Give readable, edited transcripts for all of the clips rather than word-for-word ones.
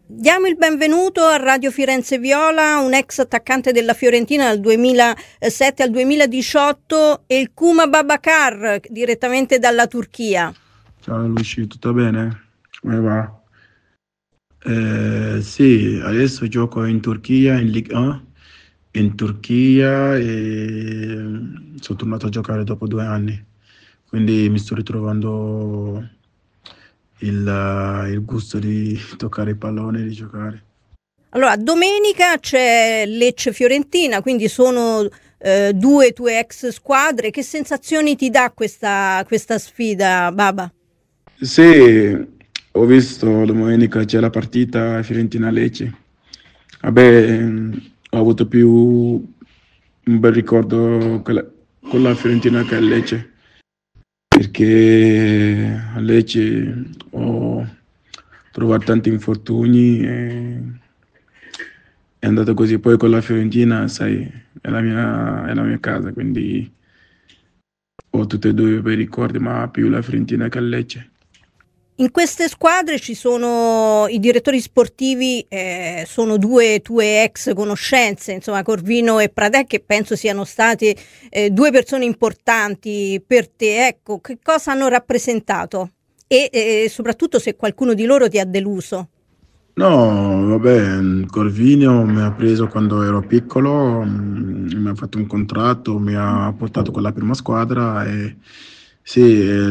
Diamo il benvenuto a Radio Firenze Viola, un ex attaccante della Fiorentina dal 2007 al 2018, Elkuma Babacar, direttamente dalla Turchia. Ciao Luci, tutto bene? Come va? Sì, adesso gioco in Turchia, in Ligue 1, in Turchia e sono tornato a giocare dopo 2 anni, quindi mi sto ritrovando il gusto di toccare il pallone e di giocare. Allora, domenica c'è Lecce-Fiorentina, quindi sono due tue ex squadre. Che sensazioni ti dà questa sfida, Baba? Sì, ho visto domenica c'è la partita Fiorentina-Lecce. Vabbè, ho avuto più un bel ricordo con la Fiorentina che a Lecce, perché a Lecce ho trovato tanti infortuni e è andato così. Poi con la Fiorentina, sai, è la mia casa, quindi ho tutti e due i bei ricordi, ma più la Fiorentina che a Lecce. In queste squadre ci sono i direttori sportivi, sono due tue ex conoscenze, insomma Corvino e Pradè, che penso siano state due persone importanti per te. Ecco, che cosa hanno rappresentato? E soprattutto se qualcuno di loro ti ha deluso. No, vabbè, Corvinio mi ha preso quando ero piccolo, mi ha fatto un contratto, mi ha portato con la prima squadra e sì,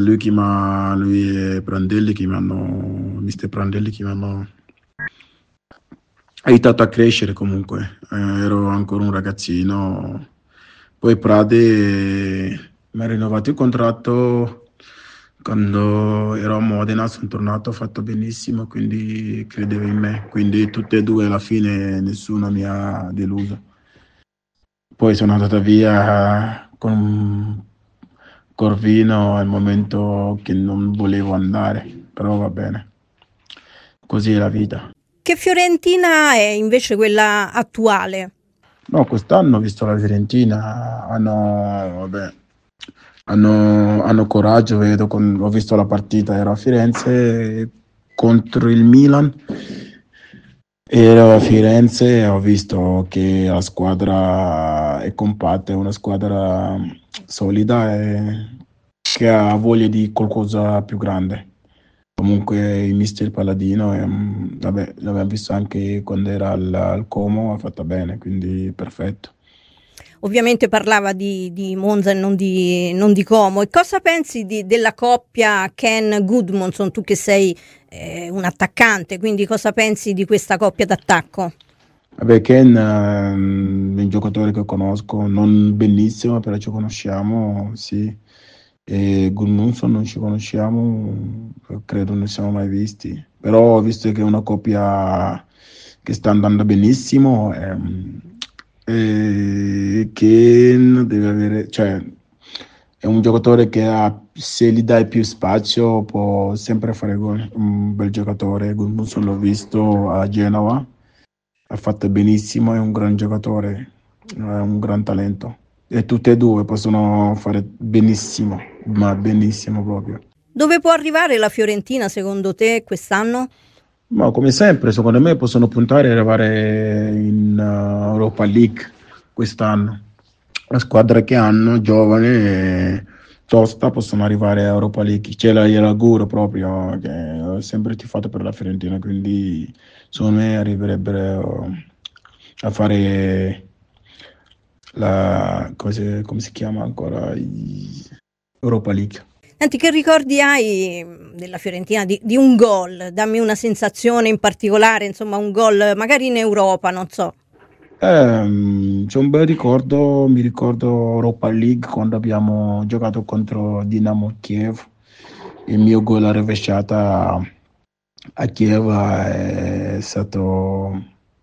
lui e Prandelli mister Prandelli che mi hanno aiutato a crescere comunque. Ero ancora un ragazzino. Poi Prade mi ha rinnovato il contratto quando ero a Modena, sono tornato, ho fatto benissimo, quindi credeva in me. Quindi tutte e due alla fine nessuno mi ha deluso. Poi sono andata via con Corvino al momento che non volevo andare, però va bene, così è la vita. Che Fiorentina è invece quella attuale? No, quest'anno ho visto la Fiorentina, vabbè, hanno coraggio, vedo, ho visto la partita, ero a Firenze contro il Milan, ero a Firenze e ho visto che la squadra è compatta, è una squadra solida e che ha voglia di qualcosa più grande. Comunque il mister Palladino, vabbè, l'abbiamo visto anche quando era al Como, ha fatto bene, quindi perfetto. Ovviamente parlava di Monza e non di Como. E cosa pensi della coppia Ken Gudmundsson, tu che sei un attaccante, quindi cosa pensi di questa coppia d'attacco? Vabbè, Ken è un giocatore che conosco, non benissimo, però ci conosciamo, sì. E Gudmundsson non ci conosciamo, credo non siamo mai visti. Però ho visto che è una coppia che sta andando benissimo. E Ken deve avere, cioè, è un giocatore che se gli dai più spazio può sempre fare gol. Un bel giocatore. Gudmundsson l'ho visto a Genova, ha fatto benissimo, è un gran giocatore, è un gran talento. E tutte e due possono fare benissimo, ma benissimo proprio. Dove può arrivare la Fiorentina secondo te quest'anno? Ma come sempre, secondo me possono puntare ad arrivare in Europa League quest'anno. La squadra che hanno, giovane e tosta, possono arrivare a Europa League. Glielo auguro proprio, che ho sempre tifato per la Fiorentina, quindi secondo me arriverebbero a fare come si chiama ancora? Europa League. Senti, che ricordi hai della Fiorentina, di un gol? Dammi una sensazione in particolare, insomma un gol magari in Europa, non so. C'è un bel ricordo, mi ricordo Europa League quando abbiamo giocato contro Dinamo Kiev, il mio gol a rovesciata a Kiev è stato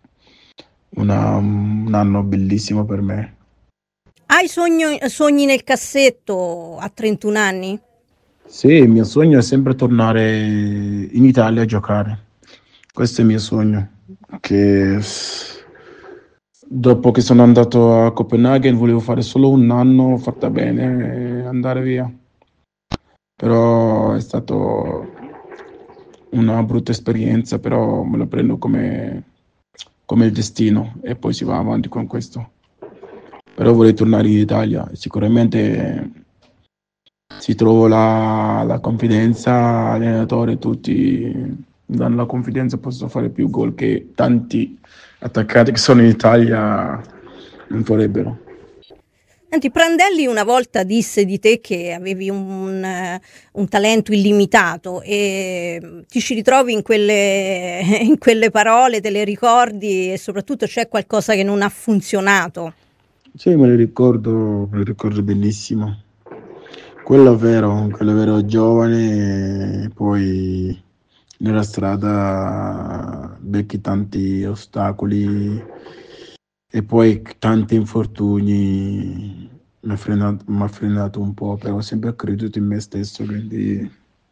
un anno bellissimo per me. Hai sogni nel cassetto a 31 anni? Sì, il mio sogno è sempre tornare in Italia a giocare. Questo è il mio sogno, che dopo che sono andato a Copenaghen volevo fare solo un anno, fatta bene e andare via. Però è stato una brutta esperienza, però me lo prendo come il destino e poi si va avanti con questo. Però vorrei tornare in Italia, sicuramente si trova la confidenza, allenatore, tutti danno la confidenza, posso fare più gol che tanti attaccanti che sono in Italia non farebbero. Senti, Prandelli una volta disse di te che avevi un talento illimitato e ti ci ritrovi in quelle parole, te le ricordi e soprattutto c'è qualcosa che non ha funzionato. Sì, me lo ricordo benissimo. Quello è vero giovane, poi nella strada becchi tanti ostacoli e poi tanti infortuni mi ha frenato un po', però ho sempre creduto in me stesso, quindi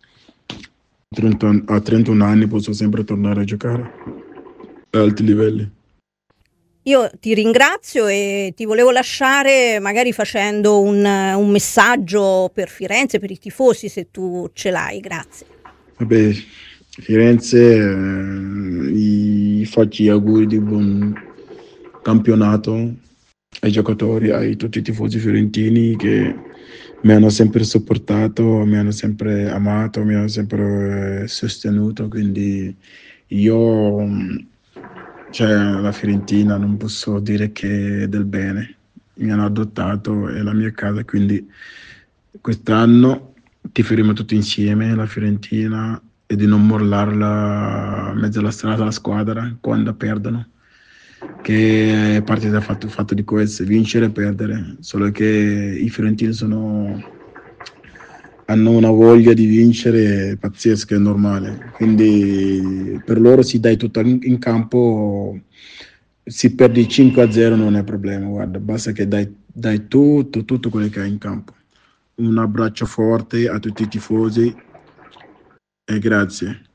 a 31 anni posso sempre tornare a giocare a alti livelli. Io ti ringrazio e ti volevo lasciare magari facendo un messaggio per Firenze, per i tifosi, se tu ce l'hai. Grazie. Vabbè, Firenze, gli faccio gli auguri di buon campionato ai giocatori, ai tutti i tifosi fiorentini che mi hanno sempre supportato, mi hanno sempre amato, mi hanno sempre sostenuto, quindi io, cioè, la Fiorentina non posso dire che è del bene, mi hanno adottato, è la mia casa, quindi quest'anno tiferemo tutti insieme la Fiorentina e di non mollarla in mezzo alla strada la squadra quando perdono, che è parte del fatto di questo, vincere e perdere, solo che i fiorentini hanno una voglia di vincere pazzesca, è normale, quindi per loro si dai tutto in campo, si perdi 5-0 non è problema, guarda, basta che dai tutto quello che hai in campo. Un abbraccio forte a tutti i tifosi e grazie.